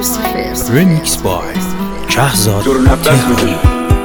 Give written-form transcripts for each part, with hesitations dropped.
رمیکس بای شهزاد تهرانی.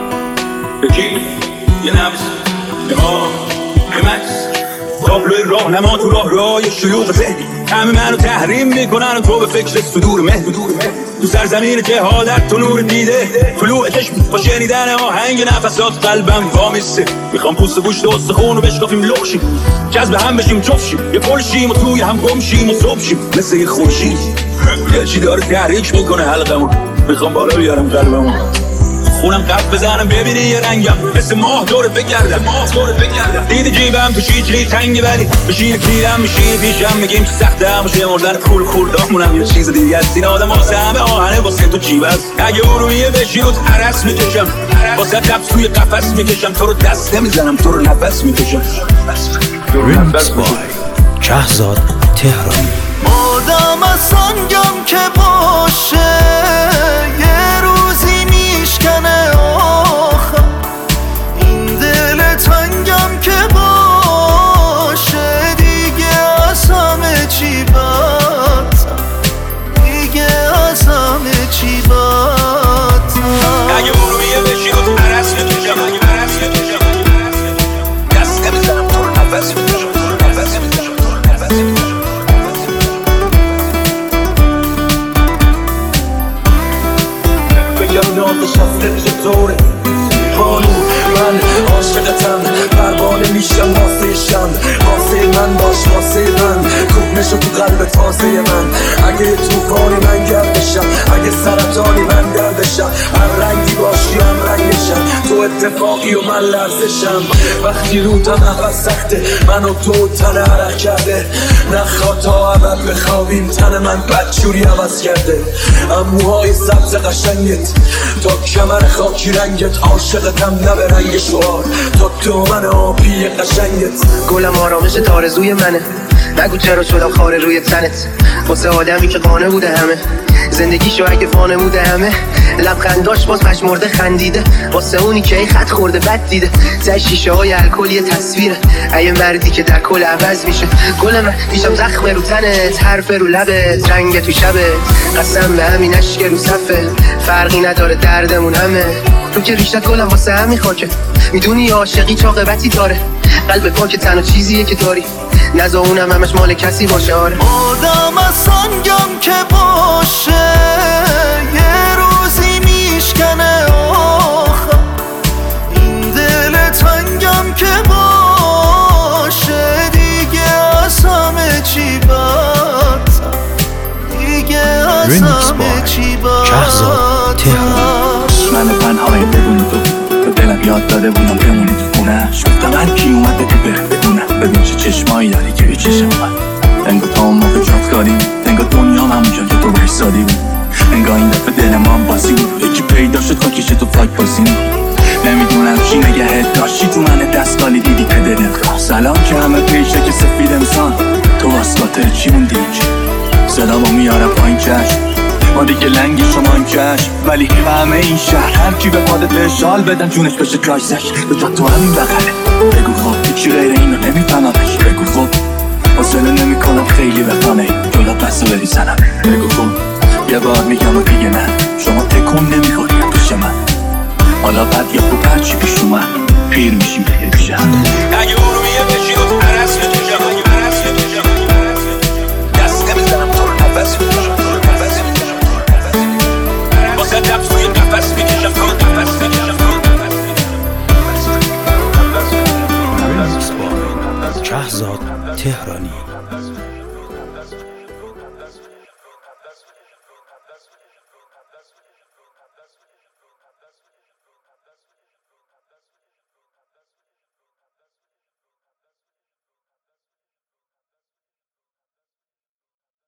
یه نبض نما یه مکس تابلوی راهنما تو راه شیوخ ذهنی همه منو تحریم میکنن و تو به فکر صدور مهد تو سرزمین جهالت تو نور دیده طلوع چشم با شنیدن آهنگ نفسات قلبم وامیسته میخوام پوست گوشت و استخون رو بشکافیم لخشیم جذب هم بشیم جفشیم یه پل شیم و توی هم گم شیم و صبح شیم مثل یه خورشید یه چی داره تحریک میکنه حلقمون میخوام بالا بیارم قلبمون خونم قف بزنم ببینی یه رنگم مثل ماه دورت بگردم دید جیبم تو چیچی تنگی ولی بشین کلیدم میشین پیشم میگیم چی سخته هم باشه مردن کول خوردامونم یه چیز دیگه است این آدم واسه همه آهنه واسه تو چی بست اگه ارومیه بشین و ترس میکشم واسه قفص توی قفص میکشم تو رو دست نمیزنم تو رو نفس میکشم. رمیکس بای شهزاد تهرانی. آدم از سنگم که باشه یه روزی میشکنه آخر این دل تنگم که باشه دیگه از همه چی بدتر دیگه از همه چی بدتر اگه ارومیه بشین و ترس میکشم دست نمیزنم تو رو نفس میکشم ناقشفته چطوره خانو من عاشقتم پروانه میشم واسه من باش واسه من کوه نشو تو قلب تازه من اگه توفانی من گردشم اگه سرطانی من دردشم هر رنگی باشی هم رنگشم تو اتفاقی و من لرزشم وقتی روتم نفس سخته من و تو تن عرق کرده نخواد تا ابد بخوابیم تن من بدجوری عوض کرده اموهای سبز قشنگت تا کمر خاکی رنگت عاشقتم نه به رنگ شعار تا تو من آبی قشنگت گلم آرامش تارزوی منه نگو چرا شدم خاره روی تنت واسه آدمی که قانه بوده همه زندگیشو اگه فانه بوده همه لبخنداش باز پشمرده خندیده واسه اونی که ای خط خورده بد دیده زای شیشه های الکل یه تصویره ای مردی که در کل عوض میشه گل من میشم زخم رو تنت حرف رو لبت رنگ تو شبت قسم به همین اشک رو صفه فرقی نداره دردمون همه تو که ریشت گلم واسه همین خاکه میدونی عاشقی چاقبتی داره قلب پاک تنها چیزیه که داری نزا اونم همش مال کسی باشه آره آدم از سنگم که باشه یه روزی میشکنه آخر این دل تنگم که باشه دیگه از همه چی بدتر دیگه از همه چی بدتر من تنهای بدون تو به دلم یاد داده بودم بمونی تو خونهش گفتم هر کی اومده تو بره بدونم ببین چه چشمایی داری که چشم من انگا تا اون موقع جات کاریم انگا دنیا همونجا که تو بایستادی بود انگا این دفعه دل من باسی بود یکی پیدا شد خاکیش تو فاک باسی نمیدونم چی نگهت داشتی تو من دستالی دیدی که دلت خواه سلام که همه پیشه که سفید امسان تو واسکاته چی موندی اینجا صدامو میارم پایین چشم ما دیگه لنگی شما این چشم ولی همه این شهر هر کی به پادت شال بدن جونش بشه کایزش به جا تو همین بغله بگو خب چی غیر اینو نمیفهممش بگو خب حوصله نمیکنم خیلی بفهمه جلو پس بری سنم بگو خب یه بار میگم و دیگه نه شما تکون نمیخوری پیش من حالا بد یا خوب هرچی پیش اومد پیر میشیم پیش هم اگه ارومیه بشین و ترس میکشم دست نمیزنم تو رو نفس میکشم واسه دبس توی قفص میکشم تو رو نفس میکشم رمیکس بای شهزاد تهرانی.